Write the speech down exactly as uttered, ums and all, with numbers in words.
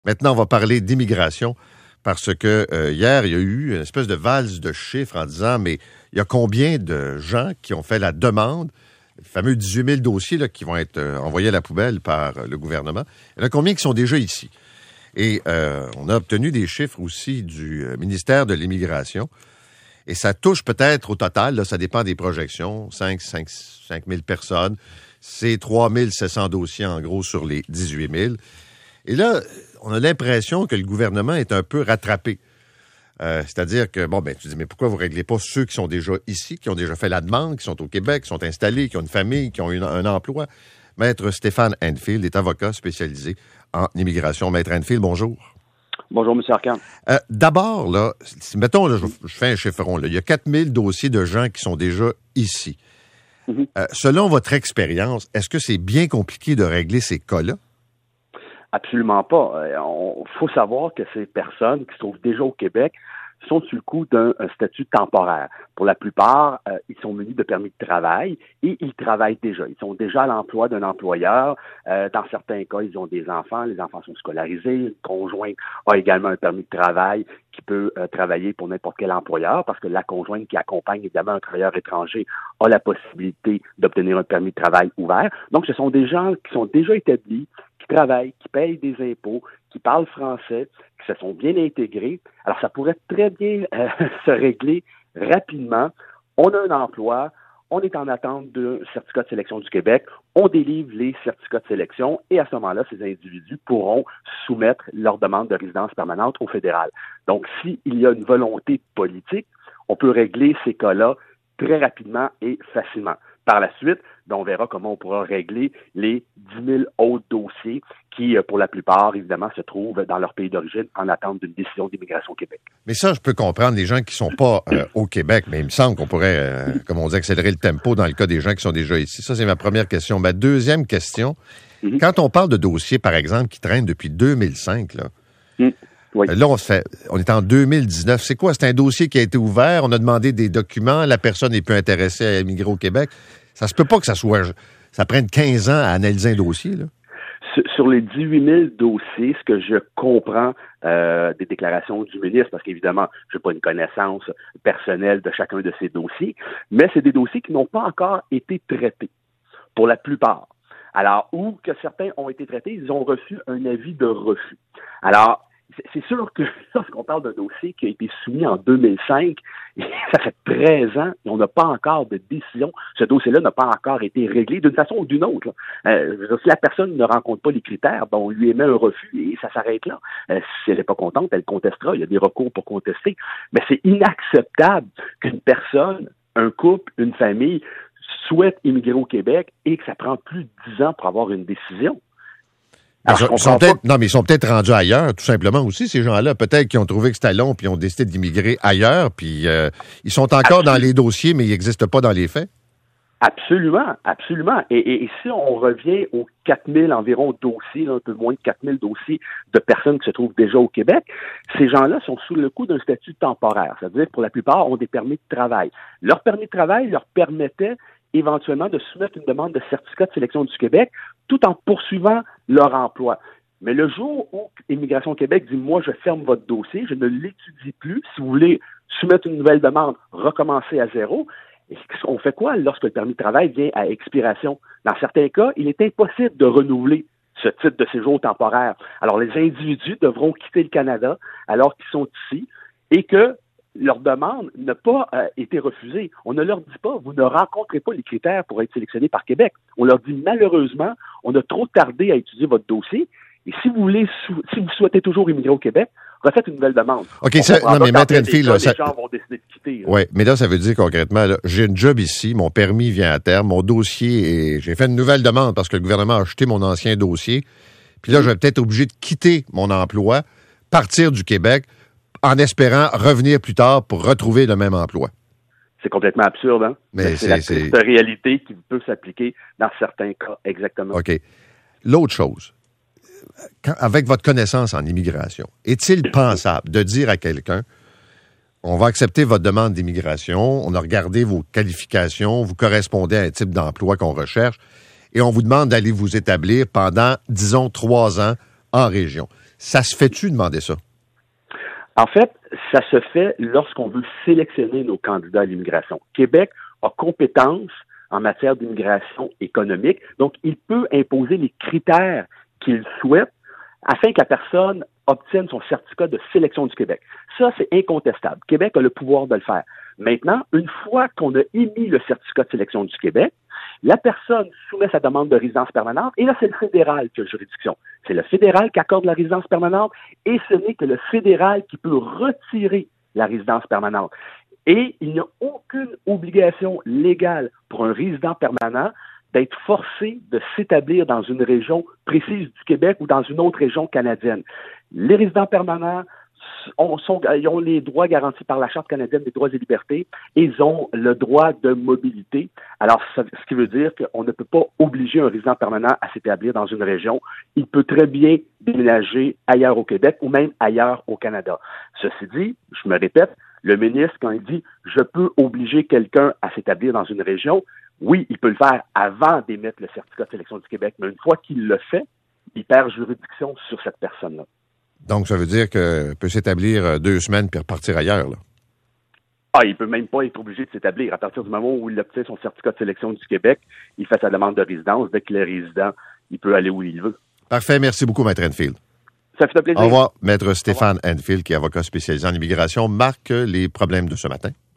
Maintenant, on va parler d'immigration parce que euh, hier, il y a eu une espèce de valse de chiffres en disant, mais il y a combien de gens qui ont fait la demande, les fameux dix-huit mille dossiers là, qui vont être euh, envoyés à la poubelle par euh, le gouvernement. Il y en a combien qui sont déjà ici? Et euh, on a obtenu des chiffres aussi du euh, ministère de l'Immigration. Et ça touche peut-être au total, là, ça dépend des projections, cinq mille personnes. C'est trois mille sept cents dossiers en gros sur les dix-huit mille. Et là, on a l'impression que le gouvernement est un peu rattrapé. Euh, c'est-à-dire que, bon, ben, tu dis, mais pourquoi vous ne réglez pas ceux qui sont déjà ici, qui ont déjà fait la demande, qui sont au Québec, qui sont installés, qui ont une famille, qui ont une, un emploi? Maître Stéphane Handfield est avocat spécialisé en immigration. Maître Handfield, bonjour. Bonjour, M. Arcand. Euh, d'abord, là, mettons, là, je, je fais un chiffron, là, il y a quatre mille dossiers de gens qui sont déjà ici. Mm-hmm. Euh, selon votre expérience, est-ce que c'est bien compliqué de régler ces cas-là? Absolument pas. Il faut savoir que ces personnes qui se trouvent déjà au Québec sont sous le coup d'un statut temporaire. Pour la plupart, euh, ils sont munis de permis de travail et ils travaillent déjà. Ils sont déjà à l'emploi d'un employeur. Euh, dans certains cas, ils ont des enfants. Les enfants sont scolarisés. Le conjoint a également un permis de travail qui peut euh, travailler pour n'importe quel employeur parce que la conjointe qui accompagne évidemment un travailleur étranger a la possibilité d'obtenir un permis de travail ouvert. Donc, ce sont des gens qui sont déjà établis, qui travaillent, qui payent des impôts, qui parlent français, qui se sont bien intégrés. Alors, ça pourrait très bien euh, se régler rapidement. On a un emploi, on est en attente d'un certificat de sélection du Québec, on délivre les certificats de sélection et à ce moment-là, ces individus pourront soumettre leur demande de résidence permanente au fédéral. Donc, s'il y a une volonté politique, on peut régler ces cas-là très rapidement et facilement. Par la suite, ben, on verra comment on pourra régler les dix mille autres dossiers qui, pour la plupart, évidemment, se trouvent dans leur pays d'origine en attente d'une décision d'immigration au Québec. Mais ça, je peux comprendre les gens qui ne sont pas euh, au Québec, mais il me semble qu'on pourrait, euh, comme on dit, accélérer le tempo dans le cas des gens qui sont déjà ici. Ça, c'est ma première question. Ma deuxième question, mm-hmm. quand on parle de dossiers, par exemple, qui traînent depuis deux mille cinq, là, mm. Oui. Là, on, se fait, on est en deux mille dix-neuf. C'est quoi? C'est un dossier qui a été ouvert, on a demandé des documents, la personne n'est plus intéressée à émigrer au Québec. Ça se peut pas que ça soit, ça prenne quinze ans à analyser un dossier, là. Sur, sur les dix-huit mille dossiers, ce que je comprends euh, des déclarations du ministre, parce qu'évidemment, je n'ai pas une connaissance personnelle de chacun de ces dossiers, mais c'est des dossiers qui n'ont pas encore été traités, pour la plupart. Alors, ou que certains ont été traités, ils ont reçu un avis de refus. Alors, c'est sûr que lorsqu'on parle d'un dossier qui a été soumis en deux mille cinq, ça fait treize ans et on n'a pas encore de décision. Ce dossier-là n'a pas encore été réglé d'une façon ou d'une autre. Euh, si la personne ne rencontre pas les critères, ben, on lui émet un refus et ça s'arrête là. Euh, si elle n'est pas contente, elle contestera. Il y a des recours pour contester. Mais c'est inacceptable qu'une personne, un couple, une famille souhaite immigrer au Québec et que ça prend plus de dix ans pour avoir une décision. Alors, ils sont, sont peut-être, non, mais ils sont peut-être rendus ailleurs, tout simplement aussi, ces gens-là. Peut-être qu'ils ont trouvé que c'était long, puis ils ont décidé d'immigrer ailleurs, puis euh, ils sont encore absolument dans les dossiers, mais ils n'existent pas dans les faits. Absolument, absolument. Et, et, et si on revient aux quatre mille environ dossiers, là, un peu moins de quatre mille dossiers de personnes qui se trouvent déjà au Québec, ces gens-là sont sous le coup d'un statut temporaire. C'est-à-dire que pour la plupart, ont des permis de travail. Leur permis de travail leur permettait éventuellement de soumettre une demande de certificat de sélection du Québec tout en poursuivant leur emploi. Mais le jour où Immigration Québec dit « Moi, je ferme votre dossier, je ne l'étudie plus. Si vous voulez soumettre une nouvelle demande, recommencer à zéro. » On fait quoi lorsque le permis de travail vient à expiration? Dans certains cas, il est impossible de renouveler ce titre de séjour temporaire. Alors, les individus devront quitter le Canada alors qu'ils sont ici et que leur demande n'a pas euh, été refusée. On ne leur dit pas, vous ne rencontrez pas les critères pour être sélectionné par Québec. On leur dit, malheureusement, on a trop tardé à étudier votre dossier. Et si vous voulez, sou- si vous souhaitez toujours immigrer au Québec, refaites une nouvelle demande. OK, ça, non, mais Maître Handfield, là, ça... les gens vont décider de quitter. Oui, mais là, ça veut dire concrètement, là, j'ai une job ici, mon permis vient à terme, mon dossier, est... j'ai fait une nouvelle demande parce que le gouvernement a acheté mon ancien dossier. Puis là, je vais peut-être obligé de quitter mon emploi, partir du Québec, en espérant revenir plus tard pour retrouver le même emploi. C'est complètement absurde, hein? Mais, Mais c'est, c'est la triste réalité qui peut s'appliquer dans certains cas, exactement. OK. L'autre chose, quand, avec votre connaissance en immigration, est-il pensable de dire à quelqu'un, on va accepter votre demande d'immigration, on a regardé vos qualifications, vous correspondez à un type d'emploi qu'on recherche, et on vous demande d'aller vous établir pendant, disons, trois ans en région. Ça se fait-tu demander ça? En fait, ça se fait lorsqu'on veut sélectionner nos candidats à l'immigration. Québec a compétence en matière d'immigration économique, donc il peut imposer les critères qu'il souhaite afin que la personne obtienne son certificat de sélection du Québec. Ça, c'est incontestable. Québec a le pouvoir de le faire. Maintenant, une fois qu'on a émis le certificat de sélection du Québec, la personne soumet sa demande de résidence permanente et là, c'est le fédéral qui a juridiction. C'est le fédéral qui accorde la résidence permanente et ce n'est que le fédéral qui peut retirer la résidence permanente. Et il n'y a aucune obligation légale pour un résident permanent d'être forcé de s'établir dans une région précise du Québec ou dans une autre région canadienne. Les résidents permanents ont, sont, ils ont les droits garantis par la Charte canadienne des droits et libertés et ils ont le droit de mobilité. Alors, ça, ce qui veut dire qu'on ne peut pas obliger un résident permanent à s'établir dans une région. Il peut très bien déménager ailleurs au Québec ou même ailleurs au Canada. Ceci dit, je me répète, le ministre, quand il dit « je peux obliger quelqu'un à s'établir dans une région », oui, il peut le faire avant d'émettre le certificat de sélection du Québec, mais une fois qu'il le fait, il perd juridiction sur cette personne-là. Donc, ça veut dire qu'il peut s'établir deux semaines puis repartir ailleurs, là? Ah, il peut même pas être obligé de s'établir. À partir du moment où il obtient son certificat de sélection du Québec, il fait sa demande de résidence. Dès qu'il est résident, il peut aller où il veut. Parfait. Merci beaucoup, Maître Enfield. Ça fait un plaisir. Au revoir. Maître Stéphane Enfield, qui est avocat spécialisé en immigration, marque les problèmes de ce matin.